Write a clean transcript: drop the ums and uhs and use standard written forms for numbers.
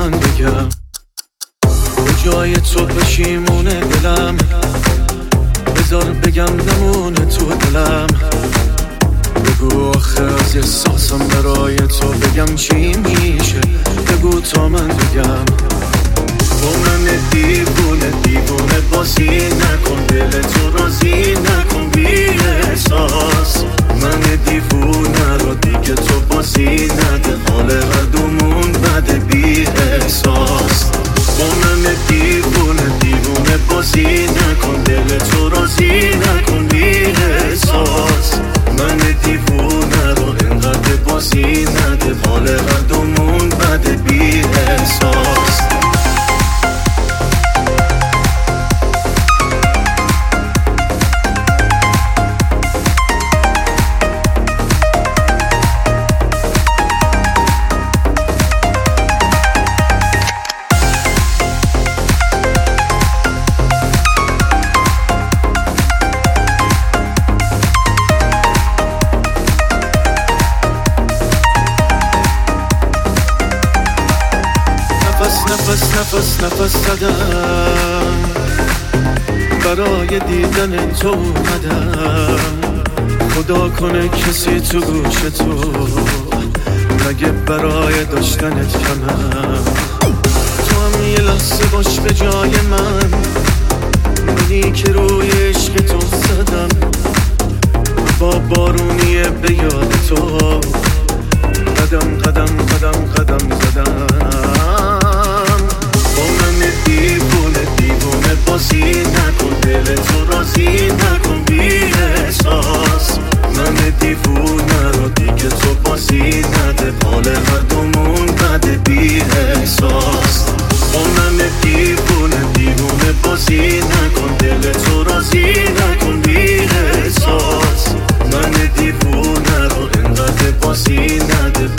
من بگم، به جای تو پشیمونه دلم، بذار بگم نمونه تو دلم. بگو آخه از احساسم برای تو بگم چی میشه، بگو تا من بگم. با من دیوونه دیوونه بازی نکن، دل تو راضی نکن بی احساس. من دیوونه رو دیگه تو بازی نده، حال هر دومون بده بی احساس. با من دیوونه دیوونه بازی نکن، دل تو راضی نکن بی احساس. من دیوونه رو انقدر بازی نده، حال هر دومون بده بی احساس. نفس زدم، برای دیدن تو اومدم. خدا کنه کسی تو گوش تو نگه برای داشتنت کمم. تو هم یه لحظه باش به جای من، منی که روی عشق تو زدم. با بارونیه به یاد تو قدم قدم قدم قدم زدم. با من دیوونه دیوونه بازی نکن، دل تو راضی نکن بی احساس. من دیوونه رو دیگه تو بازی نده، حال هر دومون بده بی احساس. با من دیوونه دیوونه بازی نکن، دل تو راضی نکن بی احساس. من دیوونه رو انقدر بازی نده،